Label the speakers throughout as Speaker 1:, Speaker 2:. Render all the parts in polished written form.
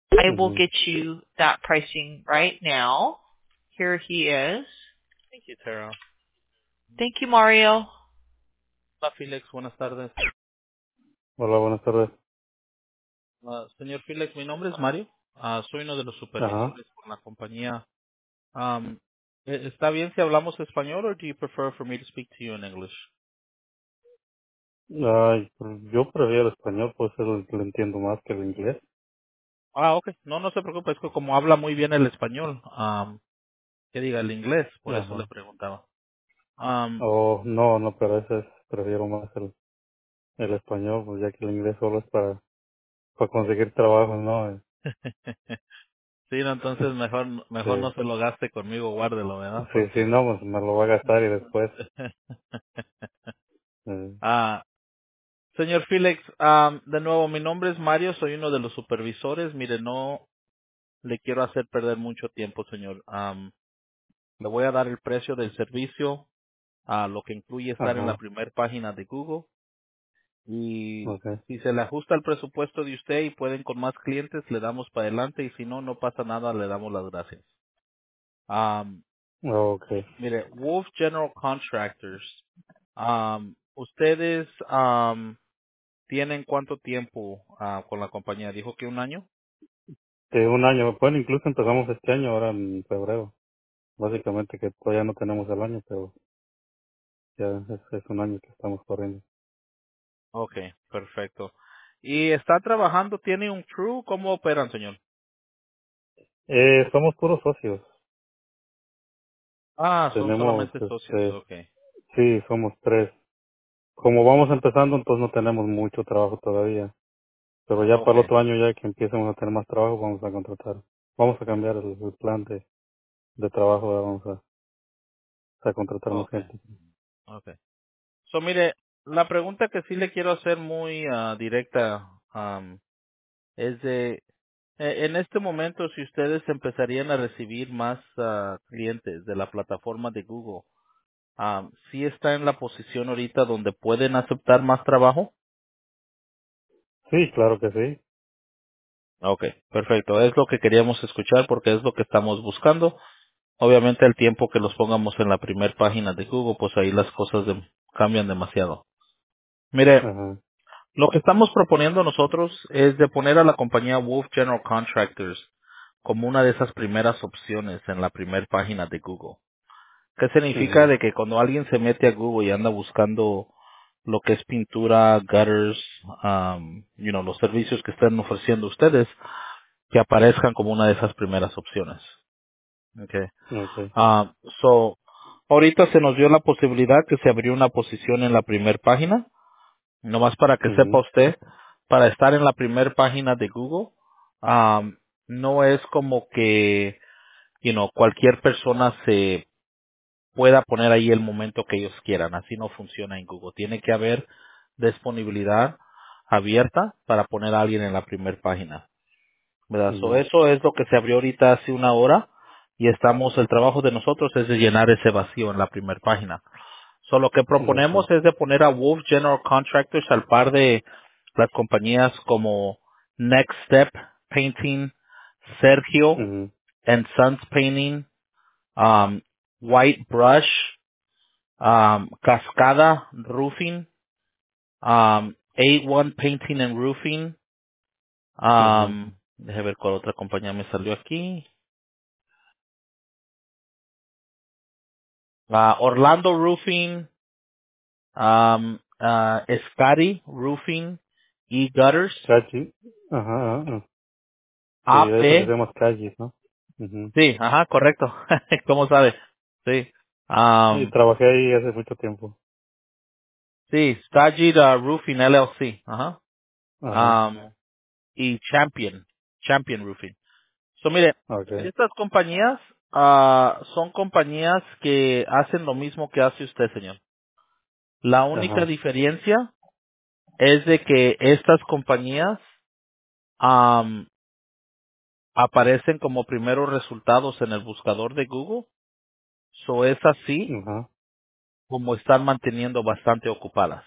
Speaker 1: I will
Speaker 2: Mhm.
Speaker 1: get you that pricing right now. Here he is.
Speaker 3: Thank you, Tara.
Speaker 1: Thank you, Mario.
Speaker 3: Hola, Felix. Buenas tardes.
Speaker 2: Hola, buenas tardes.
Speaker 3: Señor Felix, mi nombre es Mario. Soy uno de los
Speaker 2: Ajá.
Speaker 3: supervisores con la compañía. Um, ¿Está bien si hablamos español o do you prefer for me to speak to you in English?
Speaker 2: Ay, pues yo prefiero el español, pues lo entiendo más que el inglés.
Speaker 3: Ok. No se preocupe. Es que como habla muy bien el español, que diga el inglés, por eso le
Speaker 2: Ajá.
Speaker 3: preguntaba. Um,
Speaker 2: Oh, no, no, pero prefiero más el español, pues ya que el inglés solo es para conseguir trabajo, ¿no?
Speaker 3: sí, no, entonces mejor
Speaker 2: Sí,
Speaker 3: no se lo gaste conmigo, guárdelo, ¿verdad?
Speaker 2: sí, sí,
Speaker 3: Porque...
Speaker 2: no, pues me lo va a gastar y después. Eh,
Speaker 3: Ah, señor Felix, de nuevo, mi nombre es Mario, soy uno de los supervisores. Mire, no le quiero hacer perder mucho tiempo, señor. Le voy a dar el precio del servicio, lo que incluye estar en la
Speaker 2: ajá,
Speaker 3: primera página de Google. Y
Speaker 2: okay,
Speaker 3: si se le ajusta el presupuesto de usted y pueden con más clientes, le damos para adelante. Y si no, no pasa nada, le damos las gracias. Am,
Speaker 2: okay.
Speaker 3: Mire, Wolf General Contractors, ustedes tienen cuánto tiempo con la compañía? Dijo que un año.
Speaker 2: Un año, bueno, incluso empezamos este año, ahora en febrero. Básicamente que todavía no tenemos el año, pero ya es un año que estamos corriendo.
Speaker 3: Okay, perfecto. ¿Y está trabajando? ¿Tiene un crew? ¿Cómo operan, señor?
Speaker 2: Somos puros socios.
Speaker 3: Son
Speaker 2: Tenemos,
Speaker 3: solamente socios. Okay.
Speaker 2: sí, somos tres. Como vamos empezando, entonces no tenemos mucho trabajo todavía. Pero ya para el
Speaker 3: Okay.
Speaker 2: otro año, ya que empecemos a tener más trabajo, vamos a contratar. Vamos a cambiar el plan de trabajo, vamos a contratar más
Speaker 3: Okay.
Speaker 2: gente.
Speaker 3: Okay. So, mire, la pregunta que sí le quiero hacer muy directa es en este momento, si ustedes empezarían a recibir más clientes de la plataforma de Google, ¿sí está en la posición ahorita donde pueden aceptar más trabajo?
Speaker 2: Sí, claro que sí.
Speaker 3: Okay, perfecto. Es lo que queríamos escuchar porque es lo que estamos buscando. Obviamente el tiempo que los pongamos en la primera página de Google, pues ahí las cosas cambian demasiado. Mire,
Speaker 2: Ajá.
Speaker 3: lo que estamos proponiendo nosotros es de poner a la compañía Wolf General Contractors como una de esas primeras opciones en la primera página de Google. ¿Qué significa?
Speaker 2: Mhm.
Speaker 3: De que cuando alguien se mete a Google y anda buscando lo que es pintura, gutters, los servicios que están ofreciendo ustedes, que aparezcan como una de esas primeras opciones. Okay.
Speaker 2: Okay.
Speaker 3: Ah, so, ahorita se nos dio la posibilidad que se abrió una posición en la primera página, nomás para que sepa
Speaker 2: Mhm.
Speaker 3: usted, para estar en la primera página de Google, no es como que, cualquier persona se pueda poner ahí el momento que ellos quieran, así no funciona en Google. Tiene que haber disponibilidad abierta para poner a alguien en la primera página. ¿Verdad? So,
Speaker 2: Mhm.
Speaker 3: eso es lo que se abrió ahorita hace una hora y el trabajo de nosotros es de llenar ese vacío en la primera página. So, lo que
Speaker 2: Okay.
Speaker 3: proponemos es de poner a Wolf General Contractors al par de las compañías como Next Step Painting, Sergio
Speaker 2: Mhm.
Speaker 3: and Sons Painting, um, White Brush, Cascada Roofing, A1 Painting and Roofing,
Speaker 2: Mhm.
Speaker 3: déjame ver cuál otra compañía me salió aquí. Orlando Roofing, Scotty Roofing y Gutters,
Speaker 2: Cachi. Ajá, ajá. Sí, eso que se
Speaker 3: AP,
Speaker 2: llama calles, ¿no? Mhm.
Speaker 3: sí, ajá, correcto. ¿Cómo sabe? Sí.
Speaker 2: Sí,
Speaker 3: Um,
Speaker 2: trabajé ahí hace mucho tiempo.
Speaker 3: sí, Stagid Roofing LLC, ajá.
Speaker 2: Ajá.
Speaker 3: Y Champion Roofing. So, mire,
Speaker 2: Okay.
Speaker 3: estas compañías son compañías que hacen lo mismo que hace usted, señor. La única
Speaker 2: Ajá.
Speaker 3: diferencia es de que estas compañías am, aparecen como primeros resultados en el buscador de Google. So es así
Speaker 2: Ajá.
Speaker 3: como están manteniendo bastante ocupadas,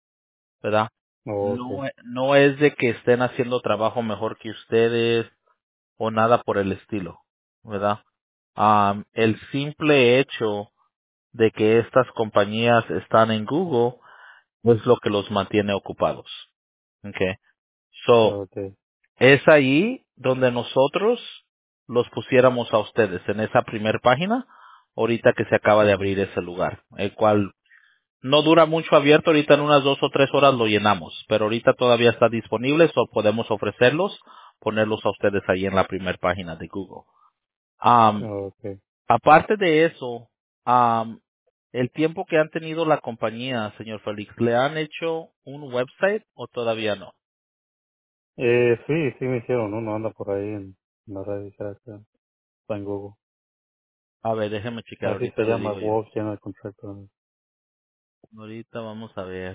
Speaker 3: ¿verdad?
Speaker 2: Okay.
Speaker 3: No es de que estén haciendo trabajo mejor que ustedes. o nada por el estilo, ¿verdad? El simple hecho de que estas compañías están en Google es lo que los mantiene ocupados. Okay. So,
Speaker 2: Okay.
Speaker 3: es ahí donde nosotros los pusiéramos a ustedes en esa primer página, ahorita que se acaba de
Speaker 2: Ujú.
Speaker 3: abrir ese lugar, el cual no dura mucho abierto, ahorita en unas 2 o 3 horas lo llenamos, pero ahorita todavía está disponible, so podemos ofrecerlos, ponerlos a ustedes ahí en la primera página de Google. Am,
Speaker 2: Okay.
Speaker 3: Aparte de eso, el tiempo que han tenido la compañía, señor Félix, ¿le han hecho un website o todavía no?
Speaker 2: Sí me hicieron uno, anda por ahí en la red, dijera que está en Google.
Speaker 3: A ver, déjeme checar,
Speaker 2: Así se
Speaker 3: ahorita le
Speaker 2: llama
Speaker 3: digo yo.
Speaker 2: Walk General Contractor.
Speaker 3: Ahorita vamos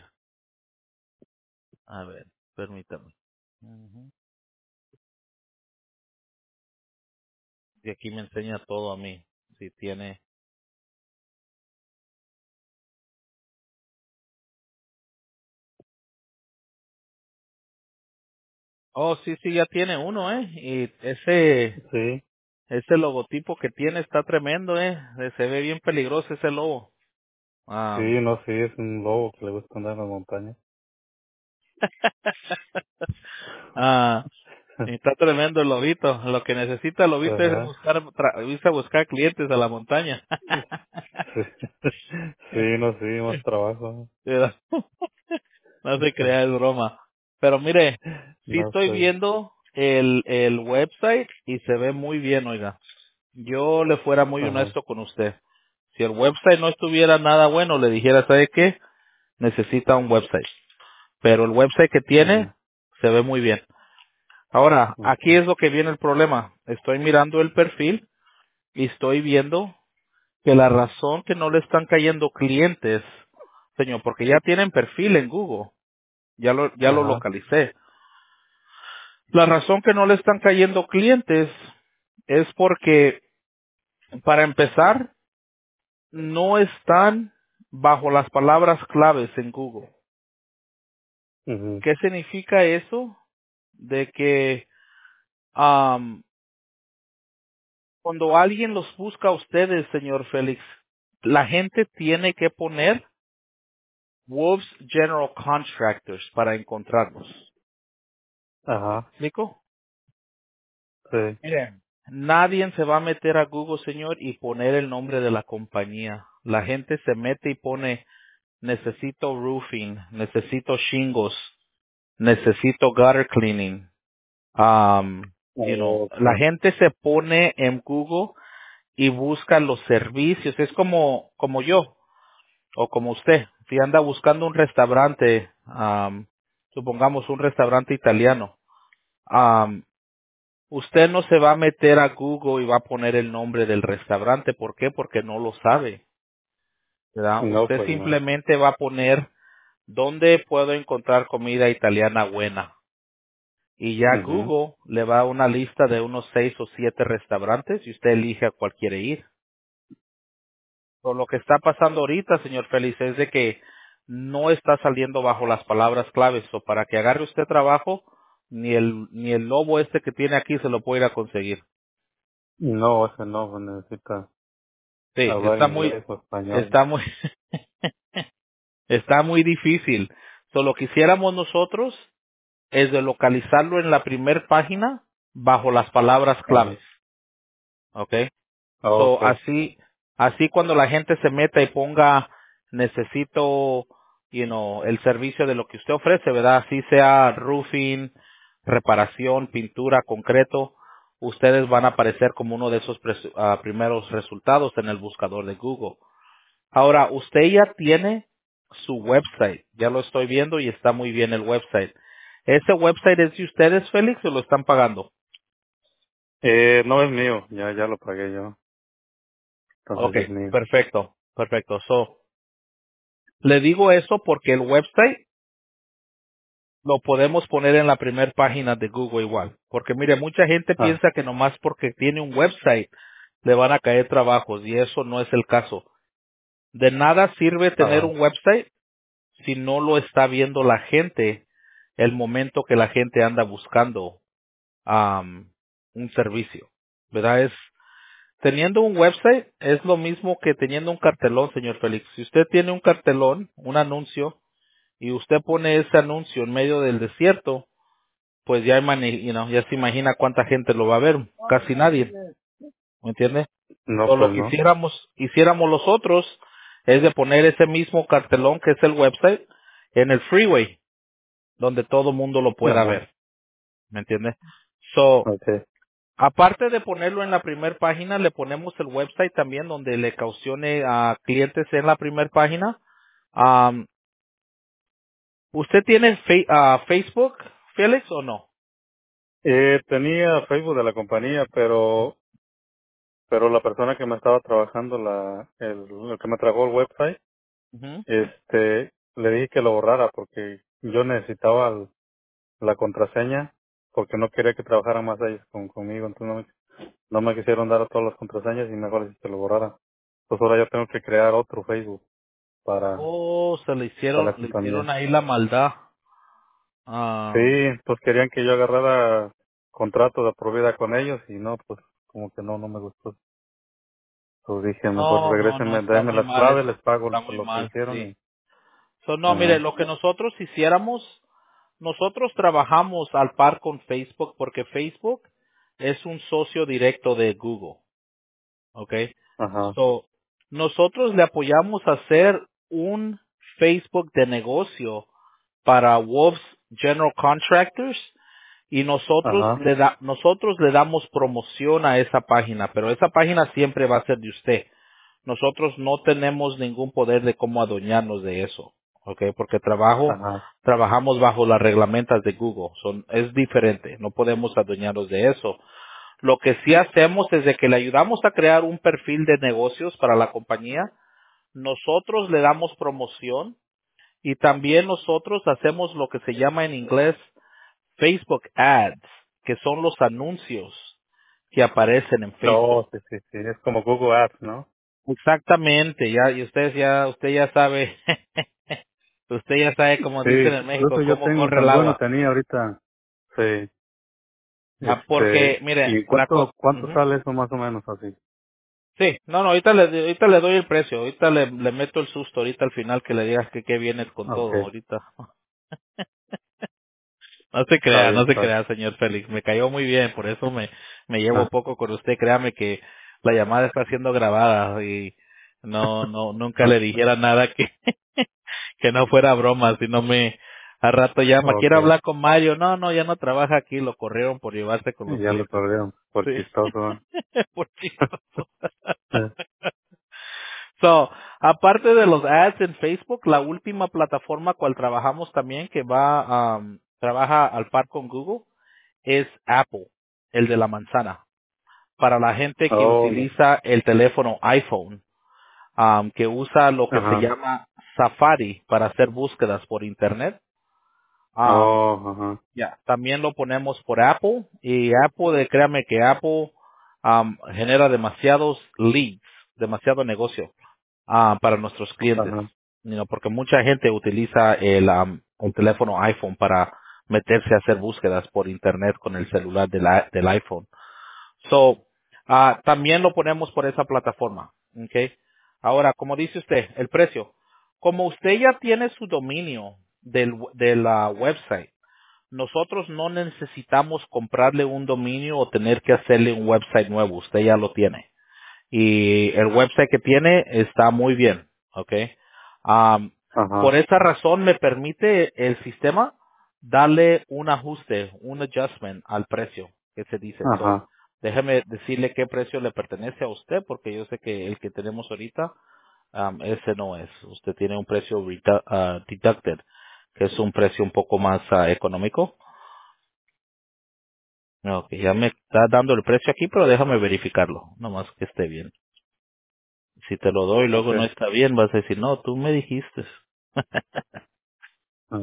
Speaker 3: a ver, permítame. Ujú. Y aquí me enseña todo a mí, si tiene. Oh, sí, sí, ya tiene uno, y
Speaker 2: Sí,
Speaker 3: ese logotipo que tiene está tremendo, se ve bien peligroso ese lobo.
Speaker 2: sí,
Speaker 3: Am,
Speaker 2: no, sí, es un lobo que le gusta andar en las montañas.
Speaker 3: ah, Está tremendo el lobito. Lo que necesita el lobito es
Speaker 2: Ajá.
Speaker 3: irse a buscar clientes a la montaña.
Speaker 2: Sí, sí, no, sí, más trabajo.
Speaker 3: Pero no se crea, es broma. Pero mire, sí
Speaker 2: No
Speaker 3: estoy
Speaker 2: sé.
Speaker 3: viendo el website y se ve muy bien, oiga. Yo le fuera muy
Speaker 2: Ajá.
Speaker 3: honesto con usted. Si el website no estuviera nada bueno, le dijera, ¿sabe qué? Necesita un website. Pero el website que tiene
Speaker 2: Mhm.
Speaker 3: se ve muy bien. Ahora, aquí
Speaker 2: Okay.
Speaker 3: es lo que viene el problema. Estoy mirando el perfil y estoy viendo que la razón que no le están cayendo clientes, señor, porque ya tienen perfil en Google, ya lo
Speaker 2: Ajá.
Speaker 3: localicé. La razón que no le están cayendo clientes es porque, para empezar, no están bajo las palabras claves en Google.
Speaker 2: Mhm.
Speaker 3: ¿Qué significa eso? De que am, cuando alguien los busca a ustedes, señor Félix, la gente tiene que poner Wolves General Contractors para encontrarlos. ¿Me
Speaker 2: Ajá.
Speaker 3: explico?
Speaker 2: Sí.
Speaker 3: Mire, nadie se va a meter a Google, señor, y poner el nombre de la compañía. La gente se mete y pone, necesito roofing, necesito shingles, necesito gutter cleaning. La
Speaker 2: Okay.
Speaker 3: gente se pone en Google y busca los servicios. Es como yo o como usted. Si anda buscando un restaurante, supongamos un restaurante italiano, usted no se va a meter a Google y va a poner el nombre del restaurante. ¿Por qué? Porque no lo sabe, ¿verdad?
Speaker 2: No,
Speaker 3: Usted
Speaker 2: pues no.
Speaker 3: simplemente va a poner dónde puedo encontrar comida italiana buena. Y ya
Speaker 2: Mhm.
Speaker 3: Google le va a una lista de unos 6 o 7 restaurantes y usted elige a cuál quiere ir. Pero lo que está pasando ahorita, señor Félix, es de que no está saliendo bajo las palabras claves. O para que agarre usted trabajo, ni el lobo este que tiene aquí se lo puede ir a conseguir.
Speaker 2: No, ese no, pues necesita
Speaker 3: Sí,
Speaker 2: hablar inglés o español.
Speaker 3: está muy, está muy difícil. Lo que hiciéramos nosotros es de localizarlo en la primer página bajo las palabras claves.
Speaker 2: Ajá.
Speaker 3: ¿Ok? So,
Speaker 2: Okay.
Speaker 3: así cuando la gente se meta y ponga necesito, el servicio de lo que usted ofrece, ¿verdad? Así sea roofing, reparación, pintura, concreto, ustedes van a aparecer como uno de esos primeros resultados en el buscador de Google. Ahora, usted ya tiene su website, ya lo estoy viendo y está muy bien el website. ¿Ese website es de ustedes, Félix, o lo están pagando?
Speaker 2: No es mío, ya lo pagué yo. Entonces
Speaker 3: Ok,
Speaker 2: es mío.
Speaker 3: perfecto, perfecto. Le digo eso porque el website lo podemos poner en la primera página de Google igual. Porque mire, mucha gente
Speaker 2: Ah,
Speaker 3: piensa que nomás porque tiene un website le van a caer trabajos y eso no es el caso. De nada sirve tener
Speaker 2: ajá.
Speaker 3: un website si no lo está viendo la gente el momento que la gente anda buscando un servicio, ¿verdad? Teniendo un website es lo mismo que teniendo un cartelón, señor Félix. Si usted tiene un cartelón, un anuncio, y usted pone ese anuncio en medio del desierto, pues ya, ya se imagina cuánta gente lo va a ver. Casi nadie, ¿me entiende?
Speaker 2: No,
Speaker 3: So, lo
Speaker 2: pues
Speaker 3: que
Speaker 2: no.
Speaker 3: hiciéramos los otros es de poner ese mismo cartelón que es el website en el freeway, donde todo mundo lo pueda
Speaker 2: Ajá.
Speaker 3: ver, ¿me entiende? So,
Speaker 2: Okay.
Speaker 3: aparte de ponerlo en la primera página, le ponemos el website también donde le cautione a clientes en la primera página. Um, ¿Usted tiene Facebook, Félix, o no?
Speaker 2: Tenía Facebook de la compañía, pero la persona que me estaba trabajando, el que me trabajó el website,
Speaker 3: Ujú.
Speaker 2: le dije que lo borrara porque yo necesitaba la contraseña porque no quería que trabajaran más ellos conmigo, entonces no me quisieron dar todas las contraseñas y mejor les dije que lo borrara. Pues ahora yo tengo que crear otro Facebook para,
Speaker 3: Oh,
Speaker 2: para la
Speaker 3: le hicieron
Speaker 2: compañía.
Speaker 3: ahí la maldad.
Speaker 2: Sí,
Speaker 3: Um,
Speaker 2: pues querían que yo agarrara contrato de por vida con ellos y no, pues como que no me gustó. Pues dije, mejor
Speaker 3: no,
Speaker 2: regrésenme,
Speaker 3: está
Speaker 2: denme
Speaker 3: muy
Speaker 2: las
Speaker 3: mal
Speaker 2: claves,
Speaker 3: eso.
Speaker 2: les pago
Speaker 3: Está
Speaker 2: por
Speaker 3: muy
Speaker 2: lo que
Speaker 3: mal,
Speaker 2: hicieron
Speaker 3: sí.
Speaker 2: y,
Speaker 3: So, no, mire,
Speaker 2: ajá,
Speaker 3: lo que nosotros hiciéramos, nosotros trabajamos al par con Facebook porque Facebook es un socio directo de Google, ¿ok?
Speaker 2: ajá,
Speaker 3: So, nosotros le apoyamos a hacer un Facebook de negocio para Wolves General Contractors y
Speaker 2: ajá,
Speaker 3: nosotros le damos promoción a esa página, pero esa página siempre va a ser de usted. Nosotros no tenemos ningún poder de cómo adueñarnos de eso, ¿ok? Porque
Speaker 2: ajá,
Speaker 3: trabajamos bajo las reglamentas de Google, es diferente, no podemos adueñarnos de eso. Lo que sí hacemos es de que le ayudamos a crear un perfil de negocios para la compañía, nosotros le damos promoción y también nosotros hacemos lo que se llama en inglés Facebook Ads, que son los anuncios que aparecen en Facebook.
Speaker 2: no, sí, sí, sí, es como Google Ads, ¿no?
Speaker 3: Exactamente, ya, y usted ya sabe, usted ya sabe, como
Speaker 2: Sí,
Speaker 3: dicen en México,
Speaker 2: incluso yo
Speaker 3: cómo
Speaker 2: tengo,
Speaker 3: corre el
Speaker 2: bueno,
Speaker 3: agua.
Speaker 2: tenía ahorita, sí,
Speaker 3: Porque, mire,
Speaker 2: ¿y cuánto
Speaker 3: ujú.
Speaker 2: sale eso más o menos así?
Speaker 3: Sí, no, ahorita le doy el precio, ahorita le meto el susto, ahorita al final que le digas que qué vienes con todo,
Speaker 2: Okay,
Speaker 3: ahorita. No se
Speaker 2: está bien.
Speaker 3: crea, señor Félix, me cayó muy bien, por eso me llevo
Speaker 2: Ah,
Speaker 3: poco con usted, créame que la llamada está siendo grabada y nunca le
Speaker 2: ah,
Speaker 3: dijera nada que no fuera broma, si no a rato llama, quiero
Speaker 2: okay,
Speaker 3: hablar con Mario, no, ya no trabaja aquí, lo corrieron por llevarse con los
Speaker 2: ya lo
Speaker 3: clientes.
Speaker 2: perdieron, por
Speaker 3: Sí,
Speaker 2: chistoso, ¿no?
Speaker 3: por chistoso. So, aparte de los ads en Facebook, la última plataforma cual trabajamos también que trabaja al par con Google es Apple, el de la manzana. Para la gente que
Speaker 2: Oh,
Speaker 3: utiliza el teléfono iPhone, que usa lo que se
Speaker 2: ajá,
Speaker 3: llama Safari para hacer búsquedas por internet. um,
Speaker 2: ajá,
Speaker 3: También lo ponemos por Apple y Apple, créame que Apple genera demasiados leads, demasiado negocio para nuestros clientes,
Speaker 2: ajá,
Speaker 3: porque mucha gente utiliza el teléfono iPhone para meterse a hacer búsquedas por internet con el celular del iPhone. So, también lo ponemos por esa plataforma, ¿ok? Ahora, como dice usted, el precio. Como usted ya tiene su dominio de la website, nosotros no necesitamos comprarle un dominio o tener que hacerle un website nuevo. Usted ya lo tiene. Y el website que tiene está muy bien. ¿Ok? Am, por
Speaker 2: ajá,
Speaker 3: esa razón me permite el sistema darle un ajuste, un adjustment al precio que se dice. So,
Speaker 2: ajá,
Speaker 3: déjeme decirle qué precio le pertenece a usted porque yo sé que el que tenemos ahorita, ese no es. Usted tiene un precio deducted, que es un precio un poco más económico. Ok, ya me está dando el precio aquí, pero déjame verificarlo, nomás que esté bien. Si te lo doy y luego no
Speaker 2: okay,
Speaker 3: está bien, vas a decir, no, tú me dijiste.
Speaker 2: ah,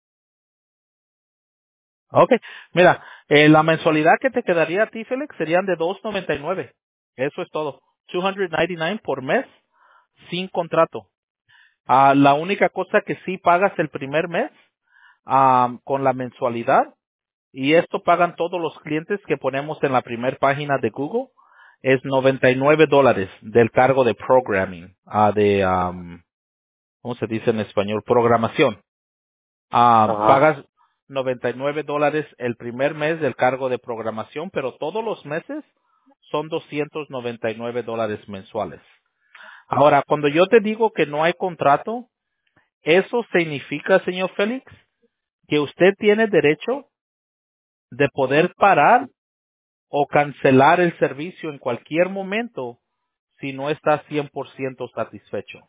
Speaker 3: Ok, mira, la mensualidad que te quedaría a ti, Félix, serían de 2.99. Eso es todo. 299 por mes, sin contrato. La única cosa que sí pagas el primer mes con la mensualidad Y esto pagan todos los clientes que ponemos en la primera página de Google. Es $99 del cargo de programming, ¿cómo se dice en español? Programación.
Speaker 2: Ajá.
Speaker 3: Pagas $99 el primer mes del cargo de programación, pero todos los meses son $299 mensuales. Ahora, cuando yo te digo que no hay contrato, eso significa, señor Félix, que usted tiene derecho de poder parar o cancelar el servicio en cualquier momento si no está 100% satisfecho.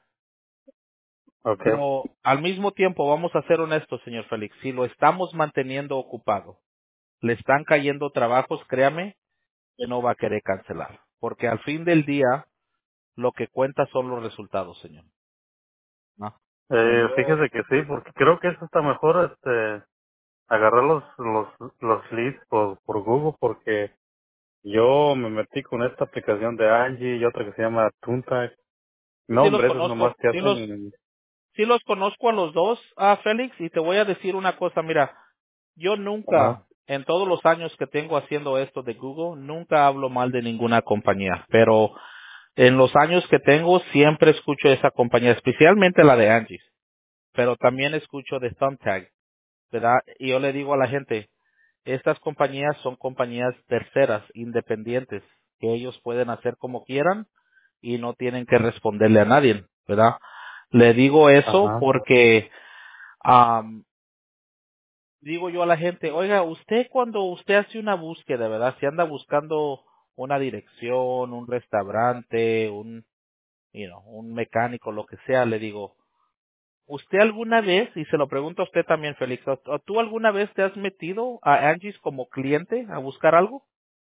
Speaker 2: Okay.
Speaker 3: Pero al mismo tiempo, vamos a ser honestos, señor Félix, si lo estamos manteniendo ocupado, le están cayendo trabajos, créame, que no va a querer cancelar. Porque al fin del día, lo que cuenta son los resultados, señor. ¿No?
Speaker 2: Fíjese que sí, porque creo que eso está mejor, agarrar los leads por Google, porque yo me metí con esta aplicación de Angie y otra que se llama Tunta. No,
Speaker 3: Sí los
Speaker 2: hombre, esos nomás
Speaker 3: conozco,
Speaker 2: te hacen.
Speaker 3: sí los conozco a los dos, Félix, y te voy a decir una cosa, mira, yo
Speaker 2: Ajá,
Speaker 3: nunca, en todos los años que tengo haciendo esto de Google, nunca hablo mal de ninguna compañía, pero en los años que tengo siempre escucho esa compañía, especialmente la de Angie, pero también escucho de Thumbtack, ¿verdad? Y yo le digo a la gente, estas compañías son compañías terceras, independientes, que ellos pueden hacer como quieran y no tienen que responderle a nadie, ¿verdad? Le digo eso
Speaker 2: ajá.
Speaker 3: porque am, digo yo a la gente, oiga, usted cuando usted hace una búsqueda, ¿verdad? Si anda buscando una dirección, un restaurante, un mecánico, lo que sea, le digo, ¿usted alguna vez, y se lo pregunto a usted también, Félix, o tú alguna vez te has metido a Angie's como cliente a buscar algo?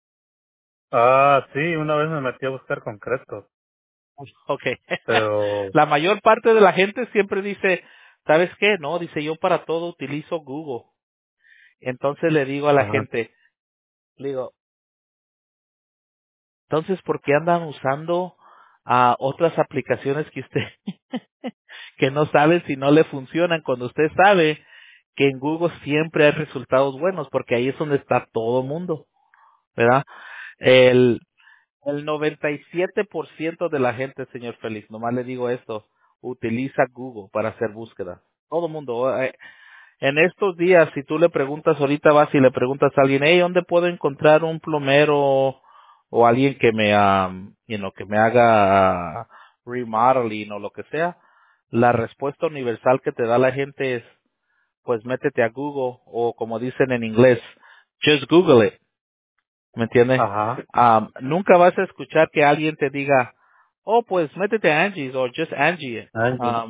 Speaker 2: Sí, una vez me metí a buscar concretos,
Speaker 3: Okay.
Speaker 2: pero,
Speaker 3: La mayor parte de la gente siempre dice, ¿sabes qué? No, dice yo para todo utilizo Google. Entonces le digo a la
Speaker 2: ajá.
Speaker 3: gente, le digo, entonces, ¿por qué andan usando otras aplicaciones que usted, que no sabe si no le funcionan cuando usted sabe que en Google siempre hay resultados buenos, porque ahí es donde está todo mundo, ¿verdad? El, el 97% de la gente, señor Félix, nomás le digo esto, utiliza Google para hacer búsquedas. Todo mundo. En estos días, si tú le preguntas, ahorita vas y le preguntas a alguien, hey, ¿dónde puedo encontrar un plomero o alguien que me, que me haga remodeling o lo que sea? La respuesta universal que te da la gente es, pues métete a Google o como dicen en inglés, just Google it. ¿Me entiendes?
Speaker 2: Ajá.
Speaker 3: Nunca vas a escuchar que alguien te diga, oh, pues métete a Angie's o just Angie it.
Speaker 2: Angie.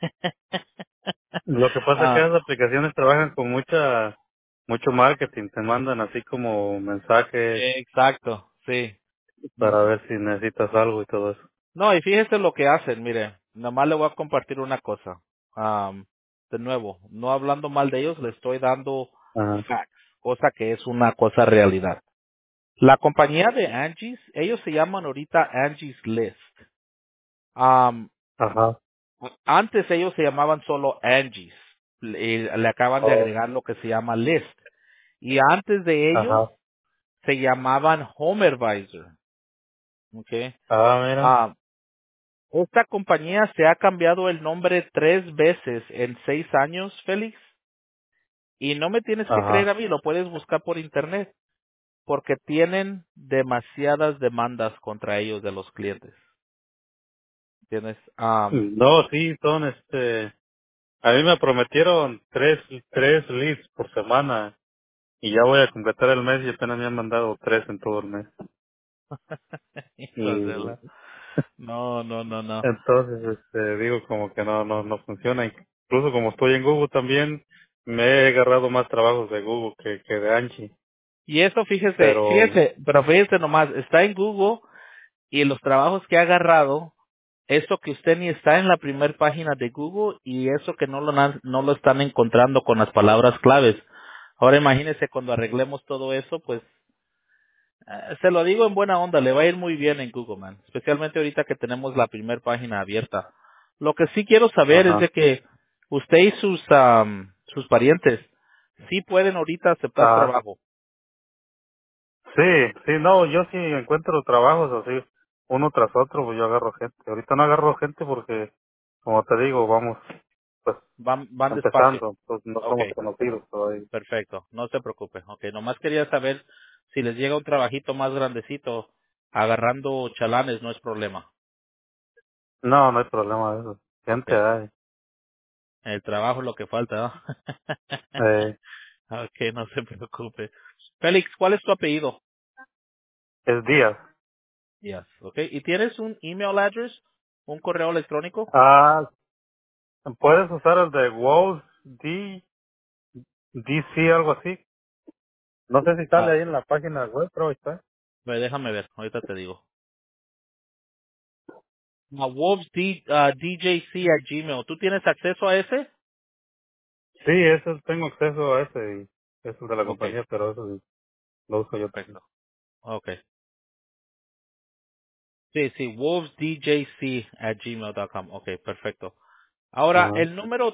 Speaker 2: Lo que pasa es que
Speaker 3: Ah,
Speaker 2: las aplicaciones trabajan con mucho marketing, te mandan así como mensajes
Speaker 3: exacto, sí.
Speaker 2: para
Speaker 3: Ujú.
Speaker 2: ver si necesitas algo y todo eso.
Speaker 3: No, y fíjese lo que hacen, mire, nomás le voy a compartir una cosa. De nuevo, no hablando mal de ellos, le estoy dando
Speaker 2: Ajá,
Speaker 3: facts, cosa que es una cosa realidad. La compañía de Angie's, ellos se llaman ahorita Angie's List. Am,
Speaker 2: ajá,
Speaker 3: Antes ellos se llamaban solo Angie's. Le acaban de
Speaker 2: oh,
Speaker 3: agregar lo que se llama List. Y antes de ellos
Speaker 2: ajá.
Speaker 3: se llamaban Home Advisor. Okay.
Speaker 2: Mira,
Speaker 3: Esta compañía se ha cambiado el nombre 3 veces en 6 años, Félix, y no me tienes que creer
Speaker 2: ajá.
Speaker 3: a mí, lo puedes buscar por internet, porque tienen demasiadas demandas contra ellos de los clientes. ¿Entiendes?
Speaker 2: No, sí, a mí me prometieron tres leads por semana y ya voy a completar el mes y apenas me han mandado 3 en todo el mes.
Speaker 3: Hijos de
Speaker 2: Y
Speaker 3: la... No, no, no, no.
Speaker 2: entonces, digo como que no funciona. Incluso como estoy en Google también, me he agarrado más trabajos de Google que de Anchi.
Speaker 3: Y eso, fíjese,
Speaker 2: Pero,
Speaker 3: fíjese, pero fíjese nomás, está en Google y los trabajos que ha agarrado, eso que usted ni está en la primera página de Google y eso que no lo están encontrando con las palabras claves. Ahora imagínese cuando arreglemos todo eso, pues se lo digo en buena onda, le va a ir muy bien en Google, man. Especialmente ahorita que tenemos la primera página abierta. Lo que sí quiero saber es de
Speaker 2: ajá,
Speaker 3: que usted y sus parientes Sí pueden ahorita aceptar
Speaker 2: Ah,
Speaker 3: trabajo.
Speaker 2: sí, sí, no, yo sí encuentro trabajos así, uno tras otro, pues yo agarro gente. Ahorita no agarro gente porque, como te digo, vamos, pues,
Speaker 3: Van despacio.
Speaker 2: empezando, pues no
Speaker 3: Ok,
Speaker 2: somos conocidos todavía.
Speaker 3: perfecto. No se preocupe. Ok, nomás quería saber si les llega un trabajito más grandecito, agarrando chalanes no es problema.
Speaker 2: No, no hay problema de eso.
Speaker 3: Ok,
Speaker 2: Gente hay.
Speaker 3: el trabajo es lo que falta, ¿no?
Speaker 2: Eh,
Speaker 3: Ok, no se preocupe. Félix, ¿cuál es tu apellido?
Speaker 2: es Díaz.
Speaker 3: Yes. Ok, ¿y tienes un email address? ¿Un correo electrónico?
Speaker 2: Ah, puedes usar el de Walls DC, algo así. No sé si sale
Speaker 3: Ah,
Speaker 2: ahí en la página web, pero ahí está.
Speaker 3: déjame ver, ahorita te digo. DJC@gmail. ¿Tú tienes acceso a ese?
Speaker 2: Sí, eso tengo acceso a ese y es el de la
Speaker 3: Ok,
Speaker 2: compañía, pero eso sí, lo uso yo también.
Speaker 3: perfecto. Ok. Sí, sí, wolvesdjc@gmail.com. Ok, perfecto. Ahora,
Speaker 2: Ajá.
Speaker 3: el número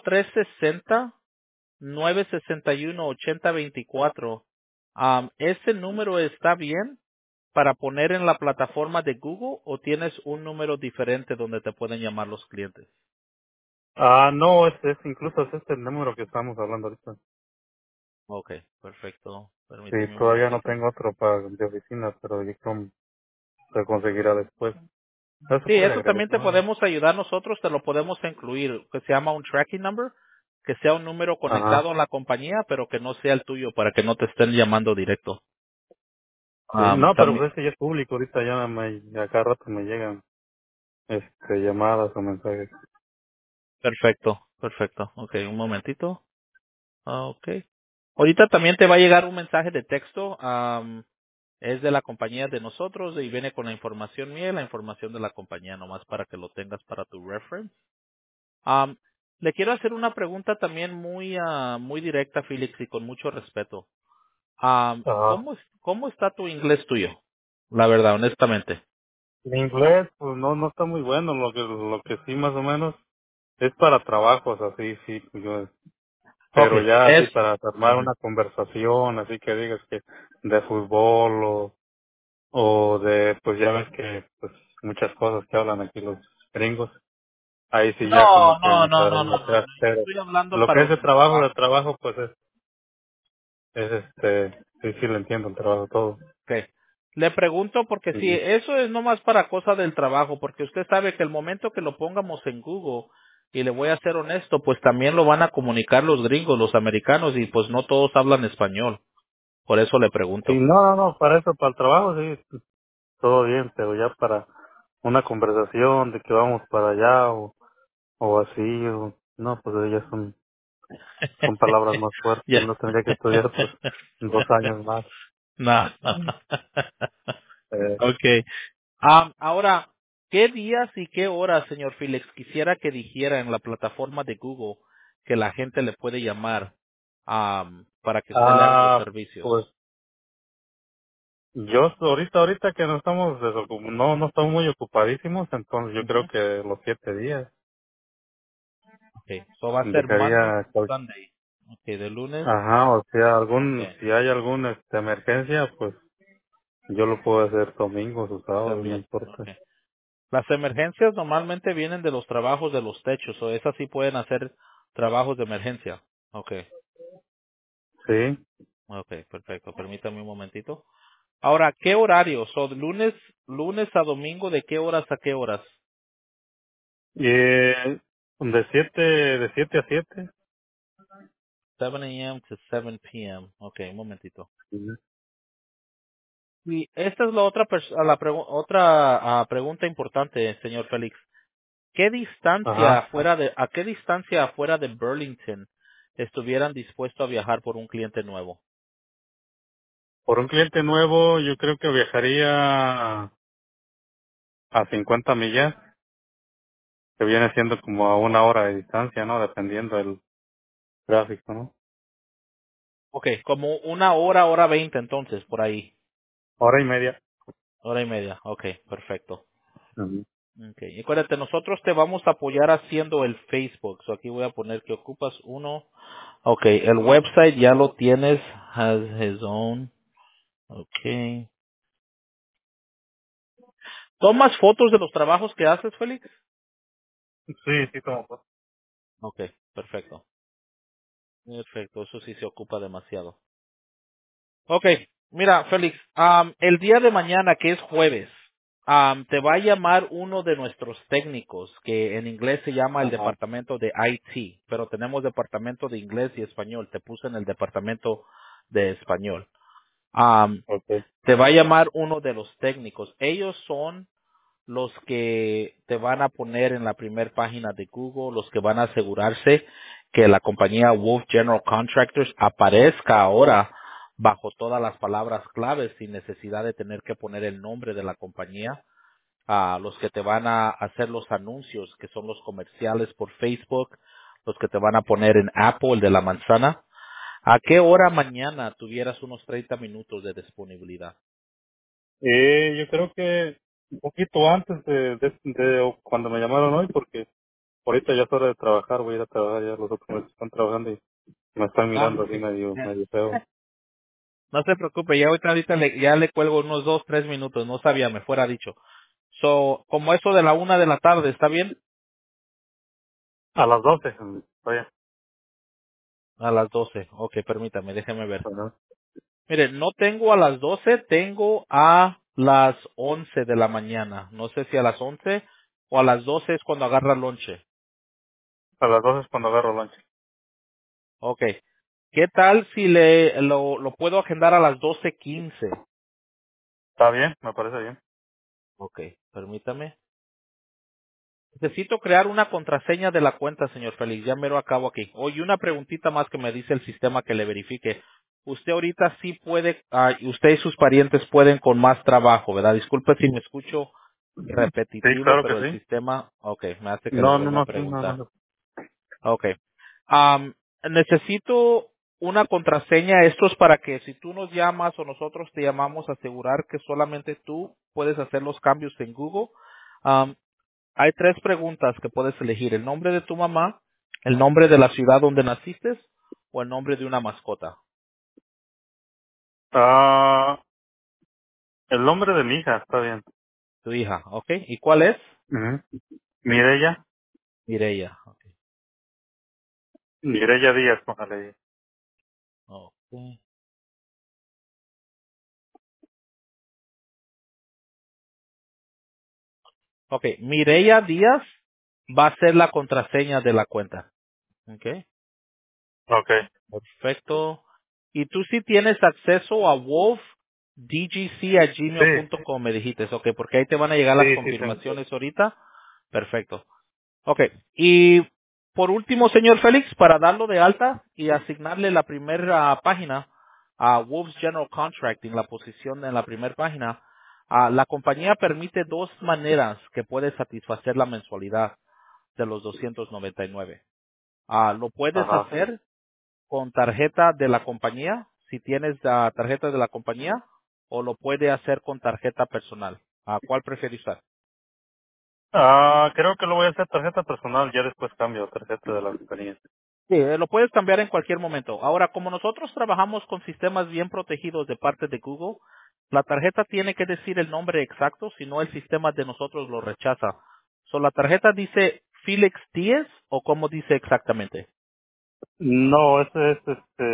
Speaker 3: 360-961-8024, ¿ese número está bien para poner en la plataforma de Google o tienes un número diferente donde te pueden llamar los clientes?
Speaker 2: Ah, no, incluso es este el número que estamos hablando ahorita.
Speaker 3: Ok, perfecto.
Speaker 2: Sí,
Speaker 3: Permíteme un
Speaker 2: todavía no
Speaker 3: momentito.
Speaker 2: tengo otro para de oficina, pero yo creo que se conseguirá después. Eso
Speaker 3: Sí,
Speaker 2: puede
Speaker 3: eso
Speaker 2: agregar
Speaker 3: también te
Speaker 2: también.
Speaker 3: podemos ayudar nosotros, te lo podemos incluir, que se llama un tracking number, que sea un número
Speaker 2: Ajá.
Speaker 3: conectado a la compañía, pero que no sea el tuyo para que no te estén llamando directo.
Speaker 2: Sí, no, pero
Speaker 3: También,
Speaker 2: pues ese ya es público, ahorita ya a cada rato me llegan llamadas o mensajes.
Speaker 3: perfecto, perfecto. Ok, un momentito. Ok. Ahorita también te va a llegar un mensaje de texto, es de la compañía de nosotros y viene con la información mía y la información de la compañía, nomás para que lo tengas para tu reference. Um, Le quiero hacer una pregunta también muy directa, Félix, y con mucho respeto.
Speaker 2: Ajá.
Speaker 3: ¿Cómo está tu inglés tuyo? La verdad, honestamente.
Speaker 2: Mi inglés, pues no está muy bueno, lo que sí más o menos es para trabajos así, sí, pues yo, pero
Speaker 3: Okay.
Speaker 2: ya así
Speaker 3: Es,
Speaker 2: para armar
Speaker 3: ujú.
Speaker 2: una conversación, así que digas que de fútbol o de, pues ya ves que, pues muchas cosas que hablan aquí los gringos, ahí sí ya
Speaker 3: No,
Speaker 2: como que
Speaker 3: no,
Speaker 2: me
Speaker 3: no,
Speaker 2: quedaría
Speaker 3: no, no,
Speaker 2: muy
Speaker 3: no.
Speaker 2: atrás,
Speaker 3: Yo
Speaker 2: pero
Speaker 3: estoy hablando
Speaker 2: lo que
Speaker 3: para
Speaker 2: es
Speaker 3: los del trabajo.
Speaker 2: de trabajo, pues sí, sí lo entiendo el trabajo todo.
Speaker 3: Okay. Le pregunto porque si
Speaker 2: Ujú.
Speaker 3: eso es nomás para cosa del trabajo, porque usted sabe que el momento que lo pongamos en Google, y le voy a ser honesto, pues también lo van a comunicar los gringos, los americanos, y pues no todos hablan español. Por eso le
Speaker 2: Sí,
Speaker 3: pregunto.
Speaker 2: no, para eso, para el trabajo sí, todo bien, pero ya para una conversación de que vamos para allá o así, no, pues ellas son palabras más fuertes,
Speaker 3: Ya.
Speaker 2: uno tendría que estudiar pues 2 años más.
Speaker 3: No.
Speaker 2: Eh,
Speaker 3: Okay. Ahora, ¿qué días y qué horas, señor Félix, quisiera que dijera en la plataforma de Google que la gente le puede llamar para que usted le haga los servicios?
Speaker 2: pues yo ahorita que no estamos no estamos muy ocupadísimos, entonces yo creo
Speaker 3: Ujú.
Speaker 2: que los 7 días
Speaker 3: Okay. So va a ser Monday
Speaker 2: dejaría,
Speaker 3: to Sunday. Okay, de lunes.
Speaker 2: ajá, o sea,
Speaker 3: Okay.
Speaker 2: si hay alguna emergencia, pues yo lo puedo hacer domingos o sábados, no
Speaker 3: También.
Speaker 2: importa.
Speaker 3: Okay. Las emergencias normalmente vienen de los trabajos de los techos, o esas sí pueden hacer trabajos de emergencia. Okay.
Speaker 2: Sí.
Speaker 3: Okay, perfecto. Permítame un momentito. Ahora, ¿qué horario? So, lunes a domingo, ¿de qué horas a qué horas?
Speaker 2: Y de siete a siete.
Speaker 3: 7 a.m. to 7 p.m. Ok, un momentito.
Speaker 2: Ujú.
Speaker 3: Y esta es la otra otra pregunta importante, señor Félix.
Speaker 2: Ajá.
Speaker 3: ¿A qué distancia afuera de Burlington estuvieran dispuestos a viajar por un cliente nuevo?
Speaker 2: Por un cliente nuevo, yo creo que viajaría a 50 millas, que viene siendo como a 1 hora de distancia, ¿no? Dependiendo del tráfico, ¿no?
Speaker 3: Ok, como 1 hora, hora 20 entonces, por ahí.
Speaker 2: 1 hora y media.
Speaker 3: Hora y media. Ok, perfecto.
Speaker 2: Ujú.
Speaker 3: Okay. Y acuérdate, nosotros te vamos a apoyar haciendo el Facebook. So aquí voy a poner que ocupas uno. Okay, el website ya lo tienes. Has his own. Okay. ¿Tomas fotos de los trabajos que haces, Félix?
Speaker 2: Sí, sí, como pues.
Speaker 3: Okay, perfecto. Perfecto, eso sí se ocupa demasiado. Okay, mira, Félix, el día de mañana, que es jueves, te va a llamar uno de nuestros técnicos, que en inglés se llama el
Speaker 2: Ajá.
Speaker 3: departamento de IT, pero tenemos departamento de inglés y español. Te puse en el departamento de español.
Speaker 2: Okay.
Speaker 3: Te va a llamar uno de los técnicos. Ellos son los que te van a poner en la primera página de Google, los que van a asegurarse que la compañía Wolf General Contractors aparezca ahora bajo todas las palabras claves sin necesidad de tener que poner el nombre de la compañía. A los que te van a hacer los anuncios, que son los comerciales por Facebook, los que te van a poner en Apple, el de la manzana. ¿A qué hora mañana tuvieras unos 30 minutos de disponibilidad?
Speaker 2: Yo creo que un poquito antes de cuando me llamaron hoy, porque ahorita ya es hora de trabajar, voy a ir a trabajar, ya los otros me están trabajando y me están mirando así
Speaker 3: Sí.
Speaker 2: medio feo.
Speaker 3: No se preocupe, ya ahorita ya le cuelgo unos 2, 3 minutos, no sabía, me fuera dicho. So, como eso de la 1 de la tarde, ¿está bien?
Speaker 2: A las 12, vaya.
Speaker 3: A las 12. Ok, permítame, déjeme ver.
Speaker 2: Ajá.
Speaker 3: Mire, no tengo a las 12, tengo a las 11 de la mañana. No sé si a las 11 o a las 12 es cuando agarra lonche.
Speaker 2: A las 12 es cuando agarro lunch.
Speaker 3: Ok. ¿Qué tal si lo puedo agendar a las 12:15?
Speaker 2: Está bien, me parece bien.
Speaker 3: Ok, permítame. Necesito crear una contraseña de la cuenta, señor Félix. Ya mero acabo aquí. Oye, una preguntita más que me dice el sistema que le verifique. Usted ahorita sí puede, y usted y sus parientes pueden con más trabajo, ¿verdad? Disculpe si me escucho
Speaker 2: Sí,
Speaker 3: repetitivo,
Speaker 2: claro que
Speaker 3: pero el
Speaker 2: sí.
Speaker 3: sistema, ok, me hace que le
Speaker 2: No, no,
Speaker 3: vuelva a
Speaker 2: no, sí, no,
Speaker 3: preguntar.
Speaker 2: no.
Speaker 3: Ok. Necesito una contraseña. Esto es para que si tú nos llamas o nosotros te llamamos, asegurar que solamente tú puedes hacer los cambios en Google. Hay 3 preguntas que puedes elegir: el nombre de tu mamá, el nombre de la ciudad donde naciste o el nombre de una mascota.
Speaker 2: Ah, el nombre de mi hija, está bien.
Speaker 3: Tu hija, ¿ok? ¿Y cuál es?
Speaker 2: Ujú. Mireya,
Speaker 3: Mireya. Ok.
Speaker 2: Mireya Díaz, póngale.
Speaker 3: Ok. Ok, Mireya Díaz va a ser la contraseña de la cuenta. Ok,
Speaker 2: Okay.
Speaker 3: perfecto. Y tú sí tienes acceso a
Speaker 2: Sí,
Speaker 3: wolfdgc@gmail.com, me dijiste, ok, porque ahí te van a llegar las
Speaker 2: sí, tengo.
Speaker 3: confirmaciones ahorita. Perfecto. Ok. Y por último, señor Félix, para darlo de alta y asignarle la primera página a Wolves General Contracting, la posición en la primera página, la compañía permite 2 maneras que puede satisfacer la mensualidad de los 299. Lo puedes
Speaker 2: Ajá.
Speaker 3: hacer con tarjeta de la compañía, si tienes la tarjeta de la compañía, o lo puede hacer con tarjeta personal. ¿Cuál prefiere usar?
Speaker 2: Creo que lo voy a hacer tarjeta personal, ya después cambio a tarjeta de la compañía.
Speaker 3: Sí, lo puedes cambiar en cualquier momento. Ahora, como nosotros trabajamos con sistemas bien protegidos de parte de Google, la tarjeta tiene que decir el nombre exacto, si no el sistema de nosotros lo rechaza. ¿La tarjeta dice Felix Díaz o cómo dice exactamente?
Speaker 2: No, ese es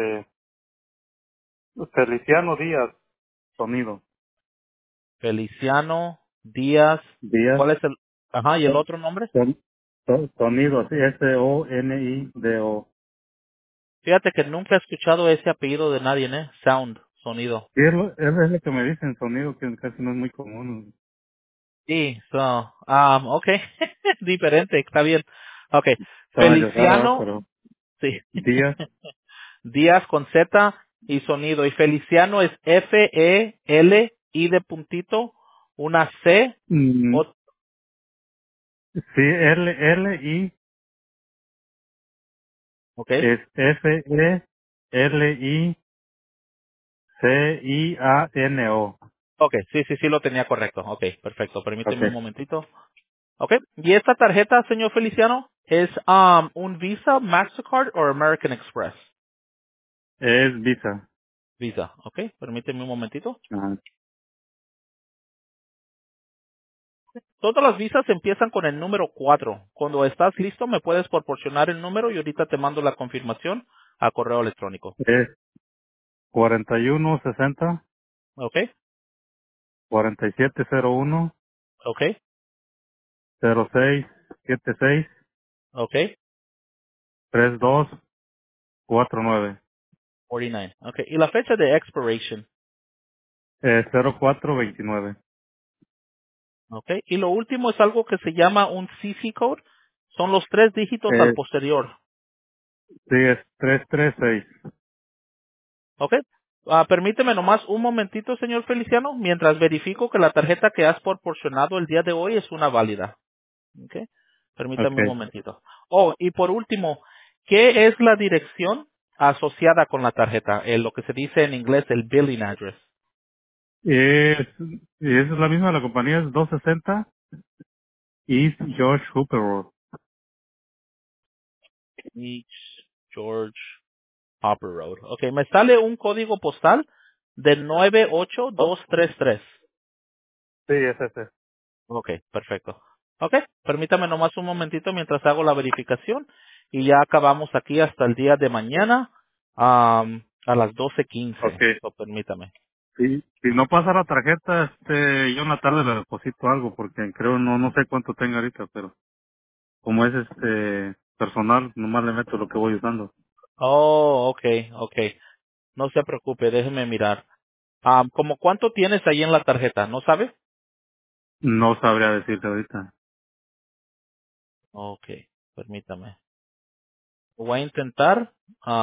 Speaker 2: Feliciano Díaz, sonido.
Speaker 3: Feliciano Díaz.
Speaker 2: Díaz,
Speaker 3: ¿Cuál es el? Ajá, ¿y el otro nombre?
Speaker 2: son, sonido, así, Sonido.
Speaker 3: Fíjate que nunca he escuchado ese apellido de nadie, ¿eh? Sound, sonido.
Speaker 2: Sí, es lo que me dicen, sonido, que casi no es muy común.
Speaker 3: Sí, okay. Diferente, está bien. Okay.
Speaker 2: Está medio raro,
Speaker 3: Feliciano,
Speaker 2: pero
Speaker 3: sí.
Speaker 2: Díaz,
Speaker 3: Díaz con Z y sonido. Y Feliciano es F-E-L-I de puntito, una C,
Speaker 2: mm,
Speaker 3: o,
Speaker 2: sí, L-I,
Speaker 3: ok.
Speaker 2: es F-E-L-I-C-I-A-N-O.
Speaker 3: Ok, sí, sí, sí lo tenía correcto. Ok, perfecto. Permíteme un
Speaker 2: Okay.
Speaker 3: momentito. Ok. ¿Y esta tarjeta, señor Feliciano, es un Visa, Mastercard o American Express?
Speaker 2: Es Visa.
Speaker 3: Visa. Ok. Permíteme un momentito.
Speaker 2: Ajá.
Speaker 3: Todas las visas empiezan con el número 4. Cuando estás listo, me puedes proporcionar el número y ahorita te mando la confirmación a correo electrónico.
Speaker 2: Es 4160
Speaker 3: Ok.
Speaker 2: 4701
Speaker 3: Ok.
Speaker 2: 0676
Speaker 3: Ok.
Speaker 2: 3249.
Speaker 3: 49. Ok. Y la fecha de expiration.
Speaker 2: 0429.
Speaker 3: Ok. Y lo último es algo que se llama un CC code. Son los 3 dígitos al posterior.
Speaker 2: Sí, es 336.
Speaker 3: Ok. Permíteme nomás un momentito, señor Feliciano, mientras verifico que la tarjeta que has proporcionado el día de hoy es una válida. Ok. Permítame un
Speaker 2: Okay.
Speaker 3: momentito. Oh, y por último, ¿qué es la dirección asociada con la tarjeta? Lo que se dice en inglés el billing address.
Speaker 2: Es, y es la misma, la compañía es 260 East George Hooper Road.
Speaker 3: East George Hopper Road. Ok, me sale un código postal de
Speaker 2: Oh,
Speaker 3: 98233.
Speaker 2: sí, es ese.
Speaker 3: Ok, perfecto. Ok, permítame nomás un momentito mientras hago la verificación y ya acabamos aquí hasta el día de mañana a las 12:15.
Speaker 2: Okay.
Speaker 3: Permítame.
Speaker 2: Sí, si no pasa la tarjeta, yo en la tarde le deposito algo porque creo no sé cuánto tenga ahorita, pero como es personal, nomás le meto lo que voy usando.
Speaker 3: Oh, okay, okay. No se preocupe, déjeme mirar. ¿Cómo cuánto tienes ahí en la tarjeta? ¿No sabe?
Speaker 2: No sabría decirte ahorita.
Speaker 3: Okay, permítame. Lo voy a intentar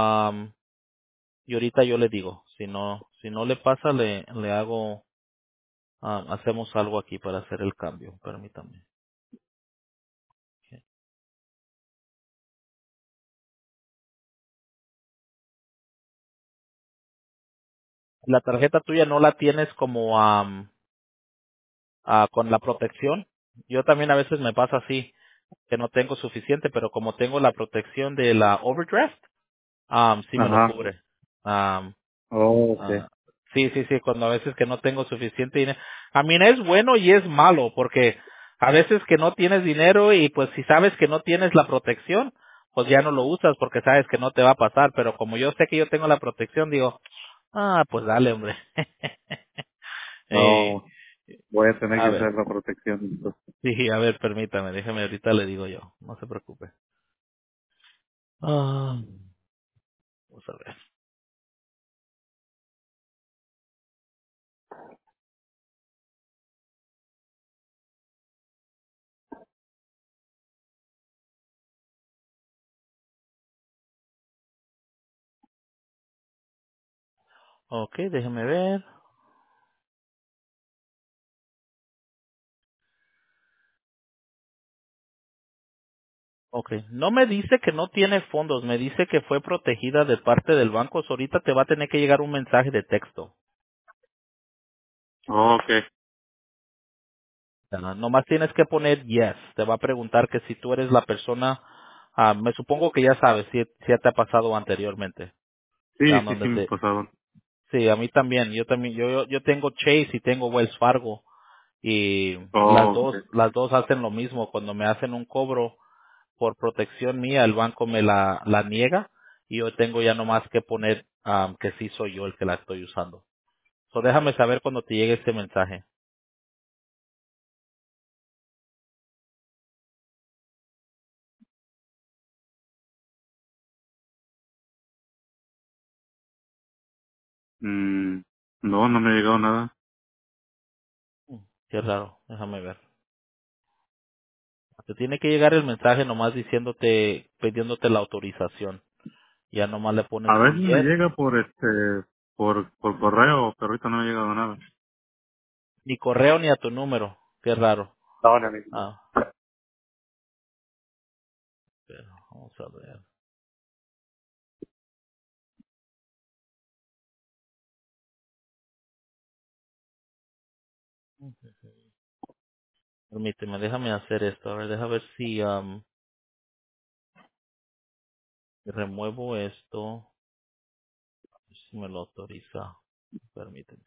Speaker 3: y ahorita yo le digo. Si no le pasa, le hago, hacemos algo aquí para hacer el cambio. Permítame. Ok. La tarjeta tuya no la tienes como con la protección. Yo también a veces me pasa así, que no tengo suficiente, pero como tengo la protección de la overdraft, sí me lo
Speaker 2: Ajá.
Speaker 3: cubre.
Speaker 2: Oh, okay.
Speaker 3: Ah, sí, sí, sí, cuando a veces que no tengo suficiente dinero. A mí es bueno y es malo, porque a veces que no tienes dinero y pues si sabes que no tienes la protección, pues ya no lo usas porque sabes que no te va a pasar, pero como yo sé que yo tengo la protección, digo, pues dale, hombre. Eh,
Speaker 2: No, voy a tener
Speaker 3: a
Speaker 2: que
Speaker 3: ver,
Speaker 2: hacer la protección. Entonces.
Speaker 3: sí, a ver, permítame, déjame, ahorita le digo yo, no se preocupe. Ah, vamos a ver. Ok, déjeme ver. Ok, no me dice que no tiene fondos, me dice que fue protegida de parte del banco. So, ahorita te va a tener que llegar un mensaje de texto.
Speaker 2: Oh, okay.
Speaker 3: Nomás tienes que poner yes. Te va a preguntar que si tú eres la persona, me supongo que ya sabes si ya te ha pasado anteriormente.
Speaker 2: Sí, sí, sí
Speaker 3: Donde
Speaker 2: me pasaron.
Speaker 3: sí, a mí también. Yo también, yo tengo Chase y tengo Wells Fargo y
Speaker 2: Oh, okay.
Speaker 3: las dos hacen lo mismo. Cuando me hacen un cobro por protección mía, el banco me la niega y yo tengo ya nomás que poner que sí soy yo el que la estoy usando. So, déjame saber cuando te llegue este mensaje.
Speaker 2: Mm, no me ha llegado nada.
Speaker 3: Qué raro, déjame ver. Te tiene que llegar el mensaje nomás diciéndote, pidiéndote la autorización. Ya nomás le pones
Speaker 2: A
Speaker 3: un
Speaker 2: veces me
Speaker 3: yes,
Speaker 2: llega por correo, pero ahorita no me ha llegado nada.
Speaker 3: ni correo ni a tu número. Qué raro.
Speaker 2: No, no, no.
Speaker 3: Ah, pero vamos a ver. Permíteme, déjame hacer esto. A ver, déjame ver si remuevo esto. Si me lo autoriza. Permíteme.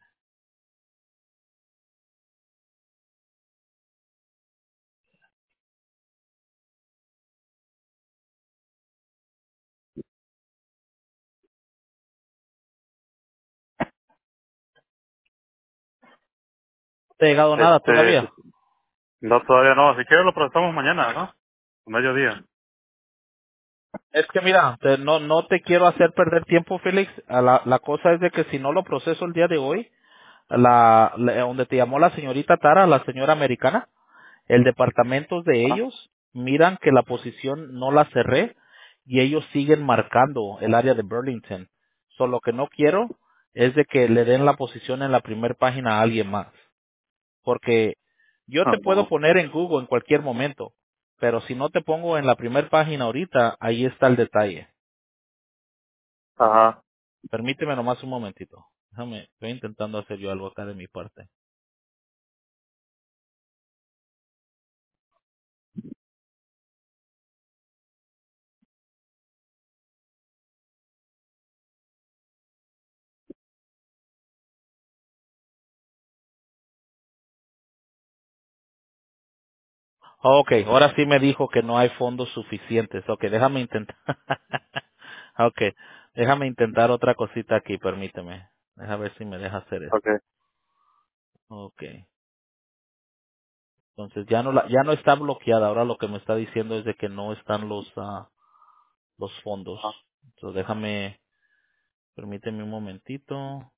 Speaker 3: No te ha llegado nada todavía.
Speaker 2: No, todavía no. Si quieres lo procesamos mañana, ¿no? Mediodía.
Speaker 3: Es que mira, no te quiero hacer perder tiempo, Félix. La cosa es de que si no lo proceso el día de hoy, donde te llamó la señorita Tara, la señora americana, el departamento de
Speaker 2: Ajá.
Speaker 3: ellos miran que la posición no la cerré y ellos siguen marcando el área de Burlington. Solo lo que no quiero es de que le den la posición en la primera página a alguien más. Porque yo te puedo
Speaker 2: Ajá.
Speaker 3: poner en Google en cualquier momento, pero si no te pongo en la primera página ahorita, ahí está el detalle.
Speaker 2: Ajá.
Speaker 3: Permíteme nomás un momentito. Déjame, estoy intentando hacer yo algo acá de mi parte. Ok, ahora sí me dijo que no hay fondos suficientes. Ok, déjame intentar. Ok, déjame intentar otra cosita aquí, permíteme. Deja ver si me deja hacer esto.
Speaker 2: Okay.
Speaker 3: Ok, entonces ya no está bloqueada. Ahora lo que me está diciendo es de que no están los fondos.
Speaker 2: Ajá.
Speaker 3: Entonces déjame, permíteme un momentito.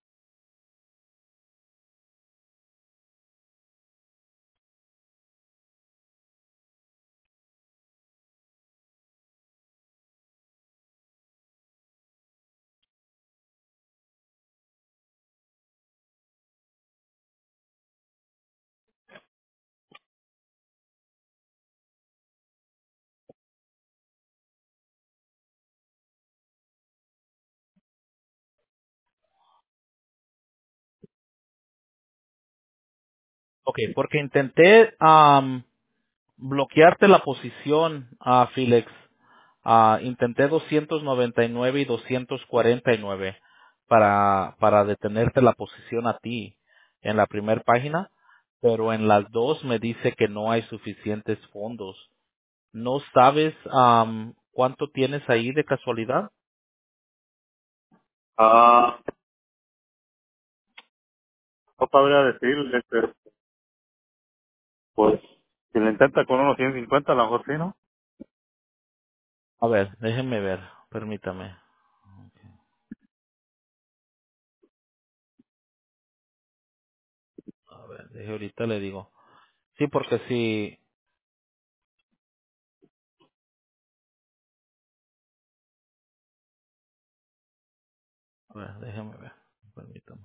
Speaker 3: Ok, porque intenté bloquearte la posición a Felix. Intenté 299 y 249 para detenerte la posición a ti en la primera página, pero en las dos me dice que no hay suficientes fondos. ¿No sabes cuánto tienes ahí de casualidad?
Speaker 2: Ah, no podría decir, pues, si le intenta con unos 150, a lo mejor sí, ¿no?
Speaker 3: A ver, déjeme ver, permítame. A ver, ahorita le digo. Sí, porque sí. A ver, déjeme ver, permítame.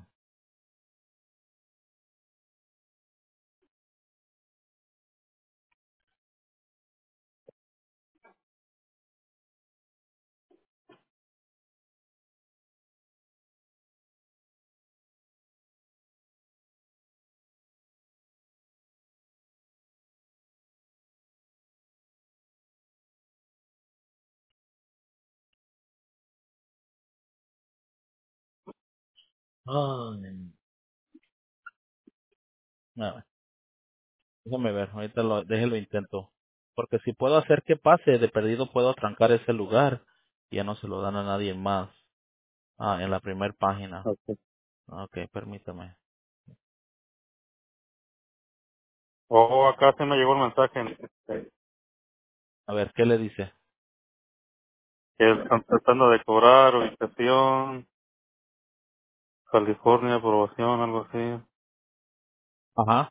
Speaker 3: Ay, a ver, déjame ver, ahorita déjelo intento. Porque si puedo hacer que pase, de perdido puedo trancar ese lugar y ya no se lo dan a nadie más. En la primera página.
Speaker 2: Okay.
Speaker 3: Ok, permítame.
Speaker 2: Oh, acá se me llegó el mensaje
Speaker 3: A ver, ¿qué le dice?
Speaker 2: que están tratando de cobrar ubicación, California, aprobación, algo así.
Speaker 3: Ajá.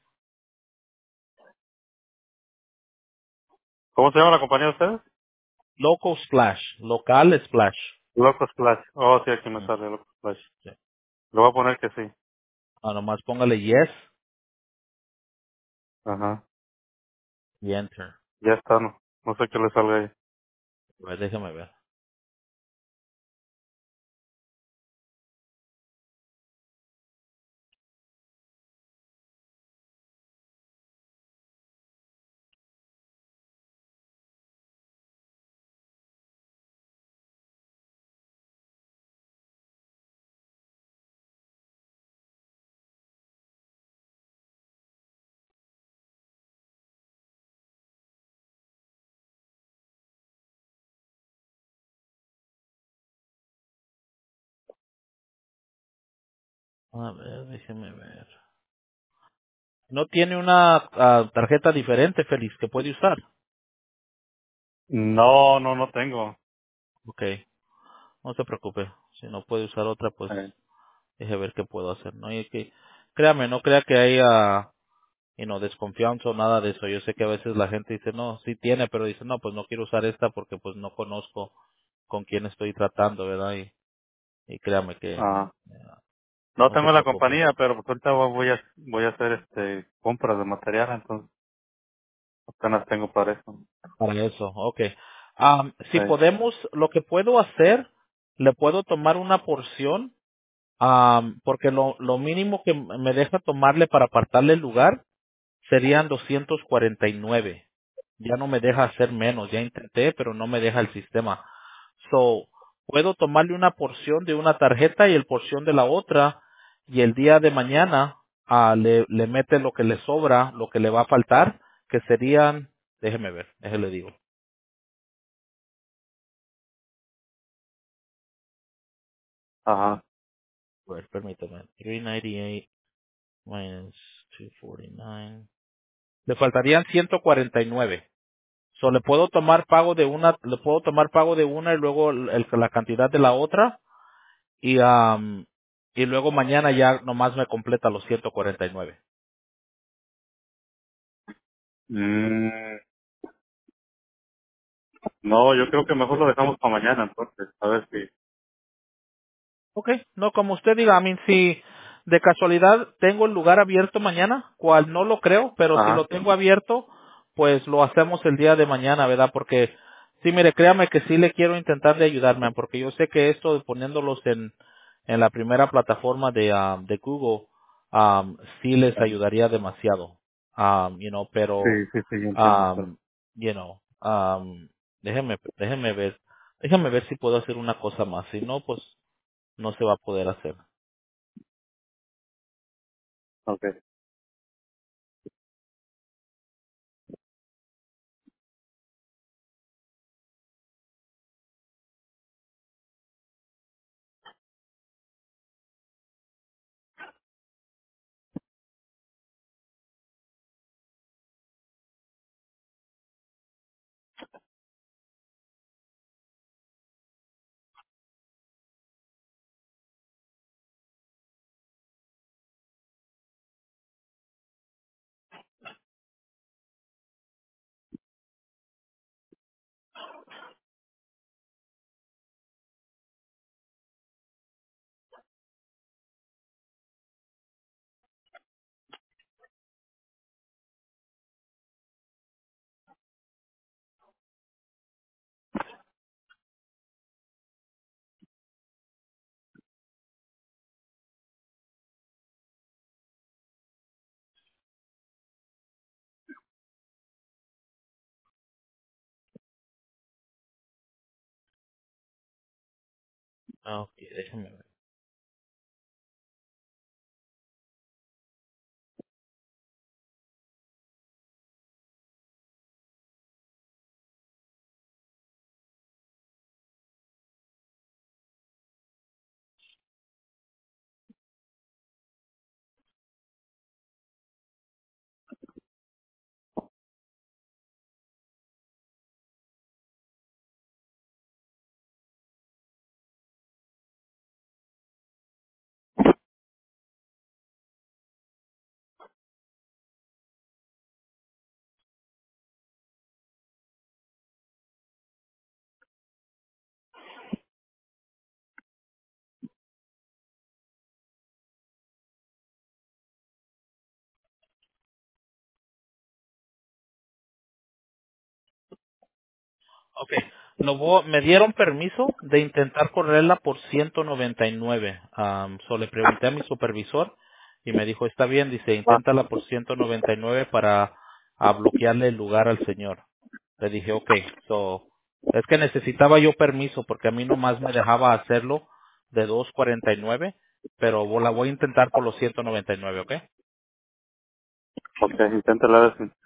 Speaker 2: ¿Cómo se llama la compañía de ustedes?
Speaker 3: Local Splash. Local Splash.
Speaker 2: Loco Splash. Oh, sí, aquí me
Speaker 3: Mm,
Speaker 2: sale Loco Splash.
Speaker 3: sí.
Speaker 2: Le voy a poner que sí.
Speaker 3: Nomás póngale yes
Speaker 2: Ajá.
Speaker 3: y enter.
Speaker 2: Ya está, no. No sé qué le salga ahí.
Speaker 3: A ver, déjame ver. A ver, déjeme ver. ¿No tiene una tarjeta diferente, Félix, que puede usar?
Speaker 2: No, no, no tengo.
Speaker 3: Ok, no se preocupe. Si no puede usar otra, pues
Speaker 2: Eh,
Speaker 3: deje ver qué puedo hacer. No hay que, créame, no crea que haya, desconfianza o nada de eso. Yo sé que a veces la gente dice, no, sí tiene, pero dice, no, pues no quiero usar esta porque pues no conozco con quién estoy tratando, ¿verdad? Y créame que
Speaker 2: ah, no
Speaker 3: no se
Speaker 2: tengo la
Speaker 3: preocupe.
Speaker 2: compañía, pero pues ahorita voy a hacer compras de material, entonces apenas tengo para eso.
Speaker 3: Para eso, ok. Si
Speaker 2: Eh,
Speaker 3: podemos, lo que puedo hacer, le puedo tomar una porción, porque lo mínimo que me deja tomarle para apartarle el lugar serían 249. Ya no me deja hacer menos, ya intenté, pero no me deja el sistema. So, puedo tomarle una porción de una tarjeta y el porción de la otra, y el día de mañana le mete lo que le sobra, lo que le va a faltar, que serían, déjeme ver, déjeme digo.
Speaker 2: ajá.
Speaker 3: A ver, permítame. 398 minus 249. Le faltarían 149. So, le puedo tomar pago de una y luego la cantidad de la otra y luego mañana ya nomás me completa los 149.
Speaker 2: Mm, no, yo creo que mejor lo dejamos para mañana, entonces, a ver si.
Speaker 3: Ok, no, como usted diga, si de casualidad tengo el lugar abierto mañana, cual no lo creo, pero si lo
Speaker 2: Ajá.
Speaker 3: tengo abierto, pues lo hacemos el día de mañana, ¿verdad? Porque, sí, mire, créame que sí le quiero intentar de ayudarme, porque yo sé que esto de poniéndolos en la primera plataforma de Google, sí les ayudaría demasiado,
Speaker 2: Sí,
Speaker 3: pero,
Speaker 2: sí, sí, yo entiendo.
Speaker 3: um, you know, déjeme ver si puedo hacer una cosa más, si no, pues, no se va a poder hacer.
Speaker 2: Okay.
Speaker 3: Ah, ok, déjeme ver. Ok, me dieron permiso de intentar correrla por 199. Le pregunté a mi supervisor y me dijo, está bien, dice,
Speaker 2: Ah,
Speaker 3: inténtala por 199 para bloquearle el lugar al señor. Le dije, ok, es que necesitaba yo permiso porque a mí nomás me dejaba hacerlo de 249, pero la voy a intentar por los 199, ¿ok?
Speaker 2: ok, inténtala ver si.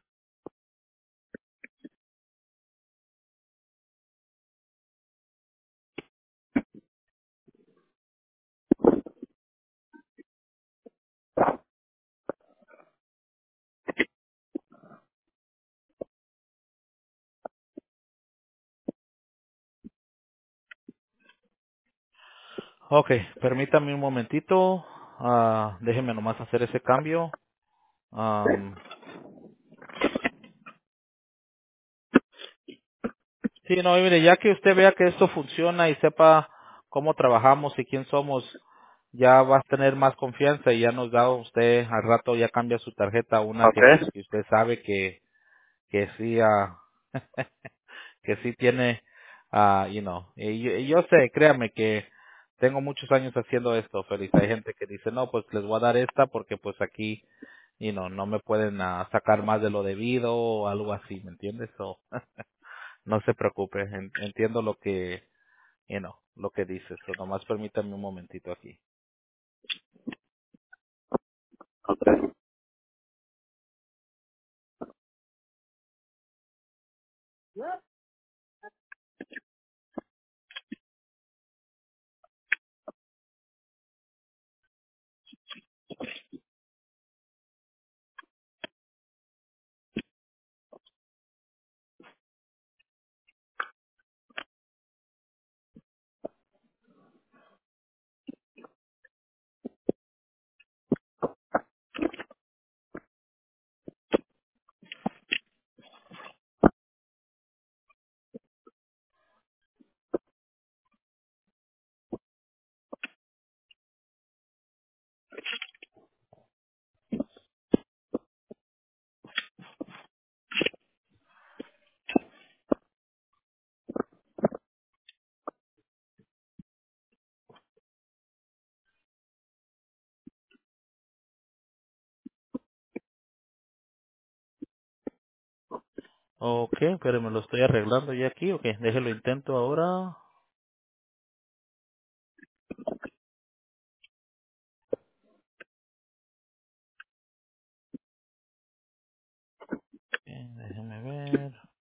Speaker 3: Ok, permítame un momentito. Déjeme nomás hacer ese cambio. Am, sí, no, y mire, ya que usted vea que esto funciona y sepa cómo trabajamos y quién somos, ya va a tener más confianza y ya nos da usted al rato, ya cambia su tarjeta a una
Speaker 2: Ok.
Speaker 3: que usted sabe que sí, que sí tiene, y yo sé, créame que tengo muchos años haciendo esto, Félix. Hay gente que dice, no, pues les voy a dar esta porque pues aquí, no me pueden sacar más de lo debido o algo así, ¿me entiendes? So, no se preocupe, entiendo lo que, lo que dices. So, nomás permítame un momentito aquí.
Speaker 2: Ok.
Speaker 3: Ok, pero me lo estoy arreglando ya aquí. Ok, déjelo intento ahora. Déjeme ver.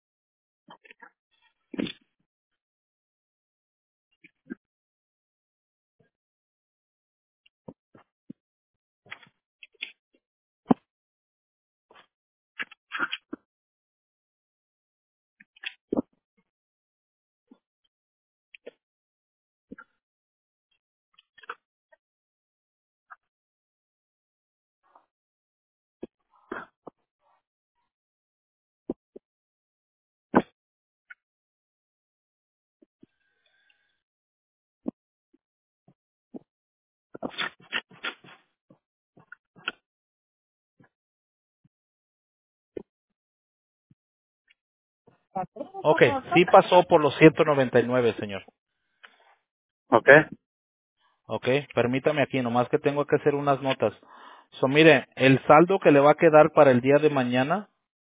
Speaker 3: Ok, sí pasó por los 199, señor.
Speaker 2: Ok.
Speaker 3: Ok, permítame aquí, nomás que tengo que hacer unas notas. So, mire, el saldo que le va a quedar para el día de mañana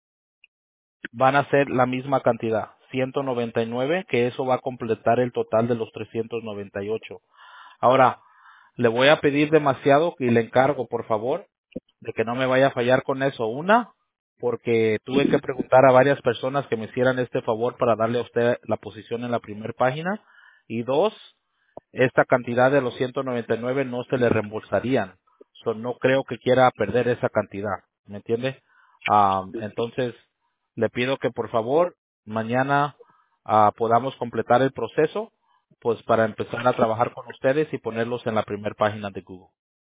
Speaker 3: van a ser la misma cantidad, 199, que eso va a completar el total de los 398. Ahora, le voy a pedir demasiado y le encargo, por favor, de que no me vaya a fallar con eso. Una, porque tuve que preguntar a varias personas que me hicieran este favor para darle a usted la posición en la primera página. Y dos, esta cantidad de los 199 no se le reembolsarían. So, no creo que quiera perder esa cantidad. ¿Me entiende? Entonces, le pido que por favor mañana podamos completar el proceso, pues para empezar a trabajar con ustedes y ponerlos en la primera página de Google.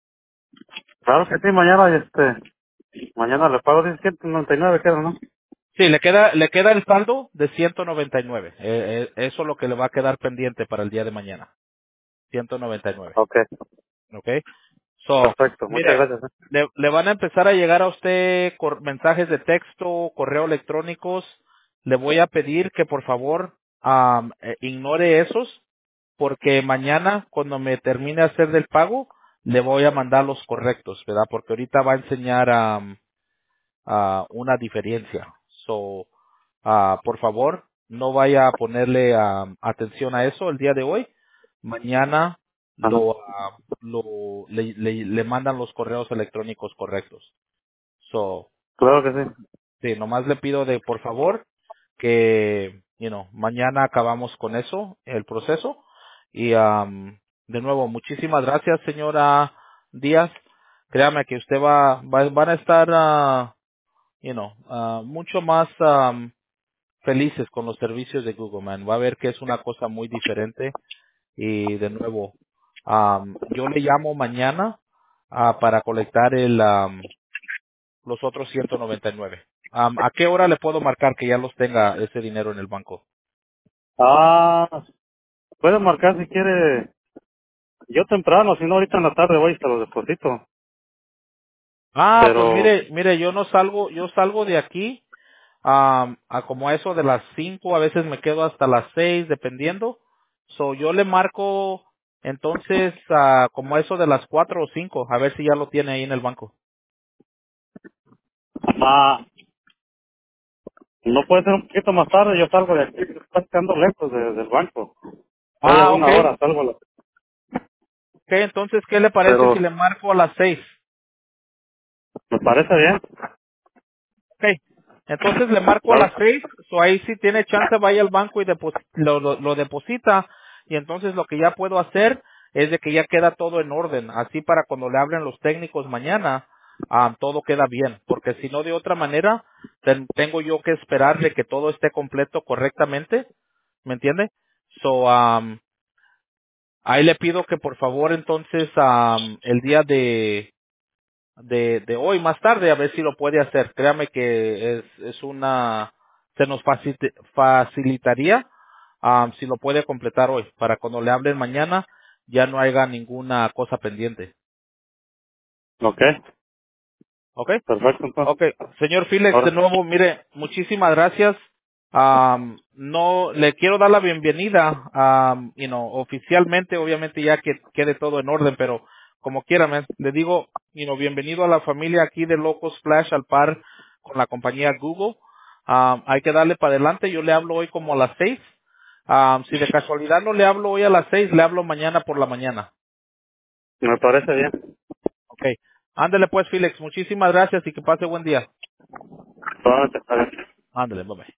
Speaker 2: Claro que sí, mañana le pago 199, queda, ¿no?
Speaker 3: Sí, le queda el saldo de 199. Eso es lo que le va a quedar pendiente para el día de mañana. 199.
Speaker 2: Ok.
Speaker 3: ¿Ok? So,
Speaker 2: Perfecto. Muchas
Speaker 3: mire,
Speaker 2: gracias.
Speaker 3: le van a empezar a llegar a usted mensajes de texto, correo electrónicos. Le voy a pedir que por favor ignore esos, porque mañana cuando me termine de hacer del pago, le voy a mandar los correctos, ¿verdad? Porque ahorita va a enseñar una diferencia. So, por favor, no vaya a ponerle atención a eso el día de hoy. Mañana
Speaker 2: Ajá.
Speaker 3: le mandan los correos electrónicos correctos. So,
Speaker 2: Claro que sí.
Speaker 3: sí, nomás le pido de por favor que, mañana acabamos con eso, el proceso. Y de nuevo, muchísimas gracias, señora Díaz. Créame que usted van a estar, mucho más felices con los servicios de Google, man. Va a ver que es una cosa muy diferente y de nuevo, Yo le llamo mañana para colectar los otros 199. ¿A qué hora le puedo marcar que ya los tenga ese dinero en el banco?
Speaker 2: Ah, puede marcar si quiere. Yo temprano, si no ahorita en la tarde voy y te lo deposito.
Speaker 3: Pues
Speaker 2: Pero,
Speaker 3: mire, yo salgo de aquí a como a eso de las 5, a veces me quedo hasta las 6, dependiendo. So, yo le marco entonces como a eso de las 4 o 5, a ver si ya lo tiene ahí en el banco.
Speaker 2: ah, no puede ser un poquito más tarde, yo salgo de aquí, está quedando lejos del banco. Voy a
Speaker 3: Ok.
Speaker 2: una hora, salgo a la...
Speaker 3: Ok, entonces, ¿qué le parece si
Speaker 2: Pero,
Speaker 3: le marco a las 6?
Speaker 2: me parece bien.
Speaker 3: Ok. Entonces le marco a
Speaker 2: Claro.
Speaker 3: las 6, so ahí si tiene chance vaya al banco y lo deposita, y entonces lo que ya puedo hacer es de que ya queda todo en orden, así para cuando le hablen los técnicos mañana, todo queda bien, porque si no de otra manera, tengo yo que esperar de que todo esté completo correctamente, ¿me entiende? So, ahí le pido que por favor entonces, el día de hoy más tarde a ver si lo puede hacer. Créame que es se nos facilitaría si lo puede completar hoy para cuando le hablen mañana ya no haya ninguna cosa pendiente.
Speaker 2: Ok,
Speaker 3: ¿Ok?
Speaker 2: perfecto entonces.
Speaker 3: Ok, señor Felix, de
Speaker 2: Ahora,
Speaker 3: nuevo, mire, muchísimas gracias. No le quiero dar la bienvenida, oficialmente, obviamente ya que quede todo en orden, pero como quiera, le digo, bienvenido a la familia aquí de Locos Flash al par con la compañía Google. Hay que darle para adelante. Yo le hablo hoy como a las 6. Si de casualidad no le hablo hoy a las 6, le hablo mañana por la mañana.
Speaker 2: me parece bien.
Speaker 3: Ok. Ándale pues, Felix, muchísimas gracias y que pase buen día.
Speaker 2: Solamente está bien.
Speaker 3: Ándale, bye bye.